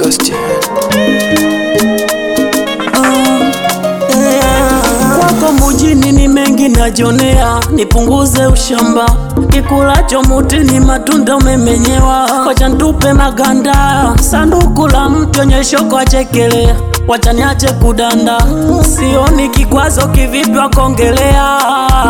Ghost. Kwako mujini ni mengi najonea, nipunguze ushamba. Kikulacho muti ni matunda umemenyewa, wacha ntupe maganda. Sanduku la mtu wenye shoko achekelea, wacha niache kudanda. Sioni kikwazo kivipi wakongelea.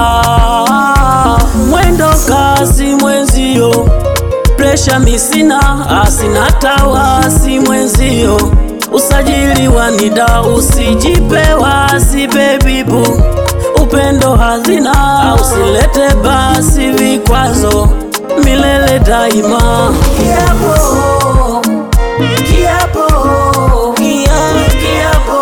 Mwendo kasi mwenzio, presha misina, asina tawasi mwenzio. Usajili wa NIDA usijipe wasi baby boo. Upendo hazina, usilete basi vikwazo, milele daima. Kiapo, kiapo, kiapo,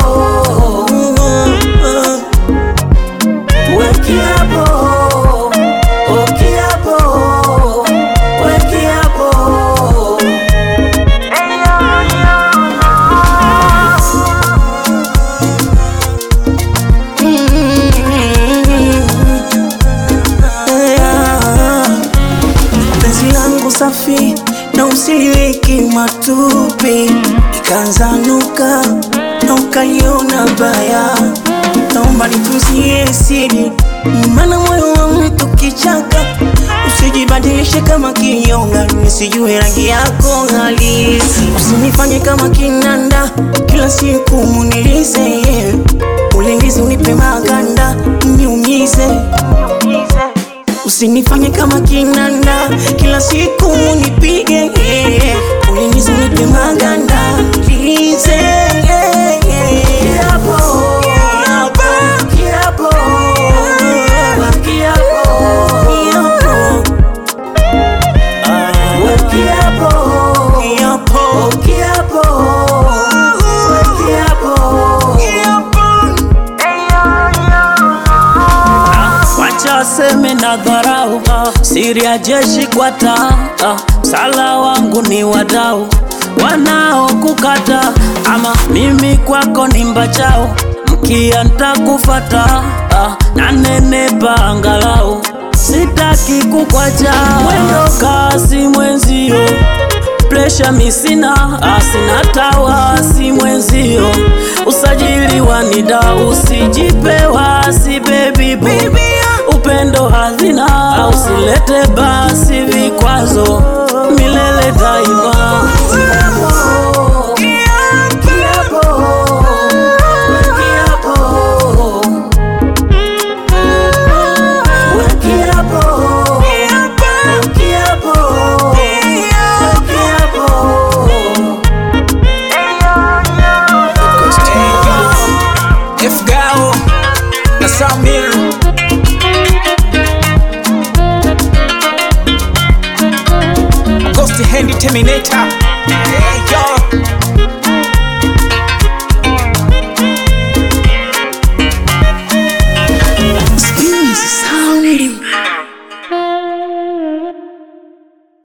we kiapo, oh kiapo, we kiapo. Penzi langu safi na usiliweki matupi, ikaanza nuka na ukaliona baya. Naomba nituzie siri, maana moyo wa mtu kichaka. Usijibadilishe kama kinyonga, nisijue rangi yako halisi. Usinifanye kama kinanda, kila siku munilize. Ulingizi unipe maganda, niumize. Usinifanye kama kinanda, kila siku munipige. Ulingizi unipe maganda, niumize. Kiapo, kiapo, kiapo, kiapo, we kiapo, kiapo, kiapo, we kiapo. Wacha seme na dharau, siri ya jeshi kwa taa. Sala wangu ni wadau wanao kukata, ama mimi kwako ni mbachao. Mkia ntakufata, na nenepa angalau, sitaki kukwacha. Mwendo kasi mwenzio, presha misina, asina tawasi mwenzio. Usajili wa NIDA usijipe wasi baby boo. Upendo hazina, usilete basi vikwazo, milele daima. F-Gao na Samir, Ghost Handy Terminator.